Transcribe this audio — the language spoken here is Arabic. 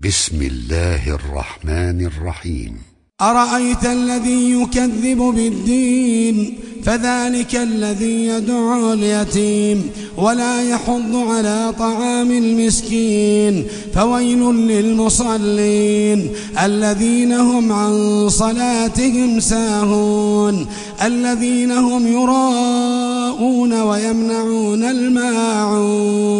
بسم الله الرحمن الرحيم. أرأيت الذي يكذب بالدين فذلك الذي يدعو اليتيم ولا يحض على طعام المسكين فويل للمصلين الذين هم عن صلاتهم ساهون الذين هم يراءون ويمنعون الماعون